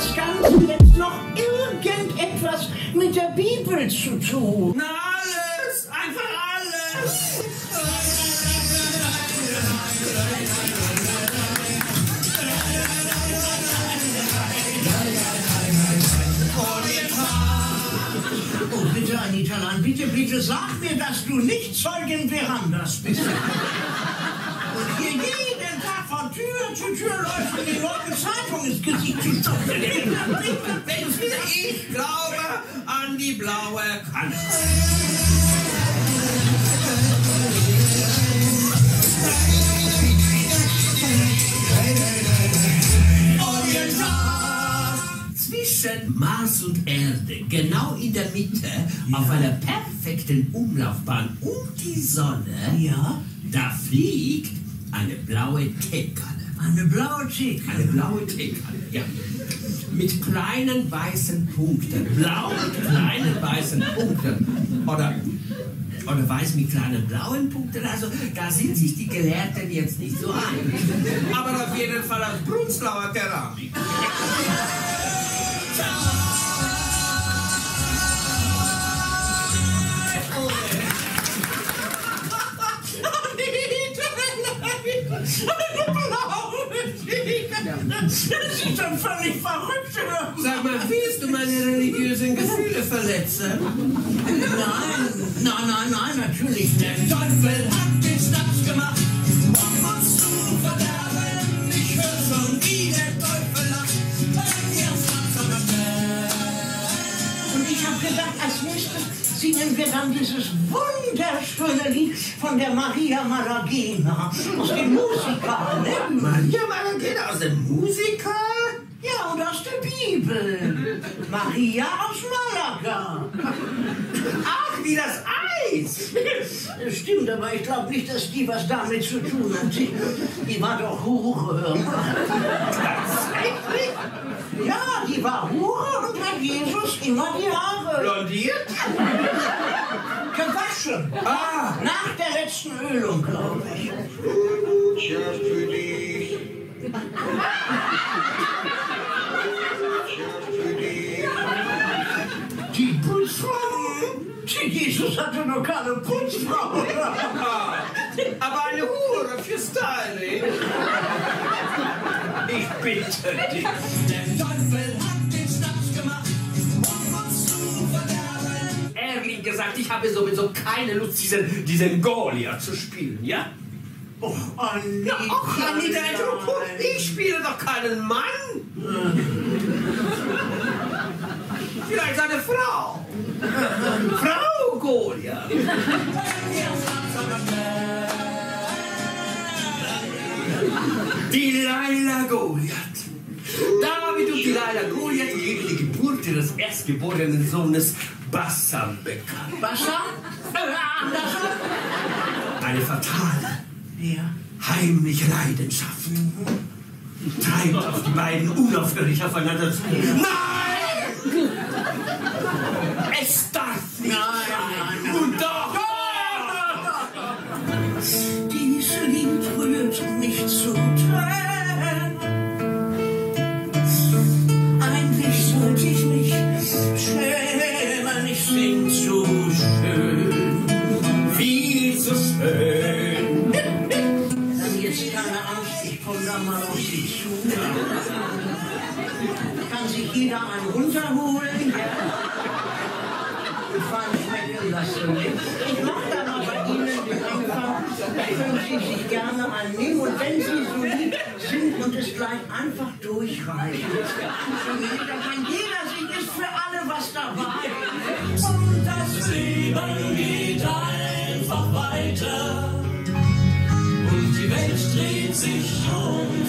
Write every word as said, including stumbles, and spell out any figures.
das Ganze jetzt noch irgendetwas mit der Bibel zu tun? Na, alles! Einfach alles! Oh, bitte, Anita Lang, bitte, bitte sag mir, dass du nicht Zeugin Verandas bist. Und hier jeden Tag von Tür zu Tür läuft und die Leute Zeitung ins Gesicht zu stopfen. Ich glaube an die blaue Kanne. Zwischen Mars und Erde, genau in der Mitte, ja. Auf einer perfekten Umlaufbahn um die Sonne, ja. Da fliegt eine blaue Teekanne. Eine blaue Teekanne? Eine blaue Teekanne, ja. Mit kleinen weißen Punkten. Blau mit kleinen weißen Punkten. Oder, oder weiß mit kleinen blauen Punkten. Also, da sind sich die Gelehrten jetzt nicht so einig. Aber auf jeden Fall aus Brunslauer Keramik. Das sieht dann völlig verrückt aus. Sag mal, willst du meine religiösen Gefühle verletzen? Nein, nein, nein, nein, natürlich nicht. Der Teufel hat den Schnaps gemacht, um uns zu verderben. Ich höre schon, wie der Teufel lacht, wenn wir Schnaps haben. Und ich habe gedacht, als nächstes singen wir dann dieses wunderschöne Lied von der Maria Malagena aus dem Musical, ne? Maria Malagena aus dem Musical? Ja, und aus der Bibel. Maria aus Malaga. Ach, wie das Eis. Stimmt, aber ich glaube nicht, dass die was damit zu tun hat. Die, die war doch Hure. Tatsächlich? Ja, die war Hure und hat Jesus immer die Haare blondiert? Gewaschen. Ah. Nach der letzten Ölung, glaube ich. Botschaft für dich. Die Putzfrau? Die Jesus hatte noch keine Putzfrau. Aber eine Hure für Styling. Ich bitte dich. Der Teufel hat den Schnaps gemacht, um uns zu verderben. Ehrlich gesagt, ich habe sowieso keine Lust, diesen, diesen Goliath zu spielen, ja? Och, Anita. Ja, ach, Anita, ich spiele doch keinen Mann. Vielleicht eine Frau. Frau Goliath. Delilah Goliath. David und Delilah Goliath geben die Geburt ihres erstgeborenen Sohnes Bassam bekannt. Bassam? Äh, Andersson? Eine fatale, Ja. heimliche Leidenschaft treibt auf die beiden unaufhörlich aufeinander zu. Nein! Es darf nicht Nein, sein. nein, nein. Und doch! Diese Lied rührt mich zu Tränen. Eigentlich sollte ich mich schämen, ich sing zu schön, Viel zu schön. dann jetzt keine Angst, ich komme da mal auf Sie zu. Kann sich jeder einen runterholen, ja? Fein schmecken lassen. Ich mache dann aber bei Ihnen den Anfang, können Sie sich gerne einnehmen und wenn Sie so lieb sind und es gleich einfach durchreichen. Dann kann jeder singen, ist für alle was dabei. Und das Leben geht einfach weiter und die Welt dreht sich um.